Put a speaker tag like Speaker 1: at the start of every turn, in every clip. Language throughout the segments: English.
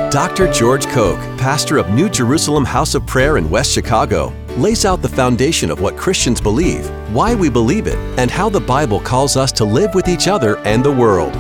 Speaker 1: Dr. George Koch, pastor of New Jerusalem House of Prayer in West Chicago, lays out the foundation of what Christians believe, why we believe it, and how the Bible calls us to live with each other and the world.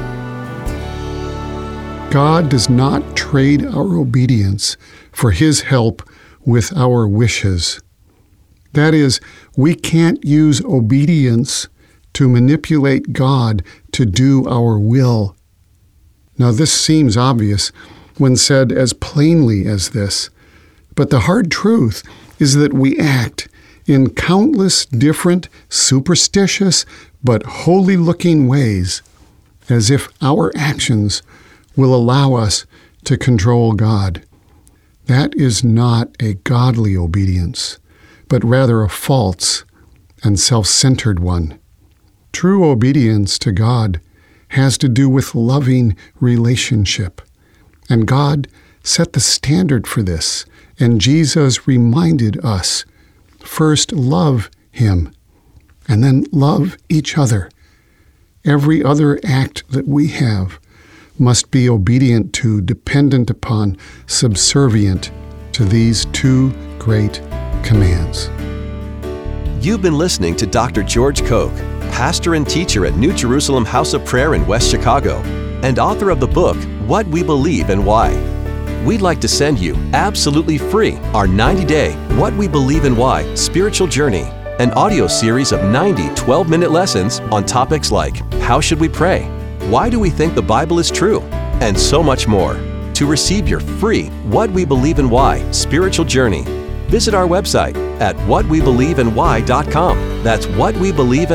Speaker 2: God does not trade our obedience for His help with our wishes. That is, we can't use obedience to manipulate God to do our will. Now, this seems obvious when said as plainly as this, but the hard truth is that we act in countless different, superstitious, but holy-looking ways, as if our actions will allow us to control God. That is not a godly obedience, but rather a false and self-centered one. True obedience to God has to do with loving relationship. And God set the standard for this, and Jesus reminded us, first love Him, and then love each other. Every other act that we have must be obedient to, dependent upon, subservient to these two great commands.
Speaker 1: You've been listening to Dr. George Koch, pastor and teacher at New Jerusalem House of Prayer in West Chicago, and author of the book, What We Believe and Why. We'd like to send you, absolutely free, our 90-day What We Believe and Why spiritual journey, an audio series of 90 12-minute lessons on topics like how should we pray, why do we think the Bible is true, and so much more. To receive your free What We Believe and Why spiritual journey, visit our website at whatwebelieveandwhy.com. That's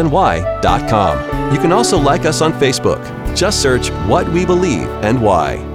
Speaker 1: whatwebelieveandwhy.com. You can also like us on Facebook. Just search What We Believe and Why.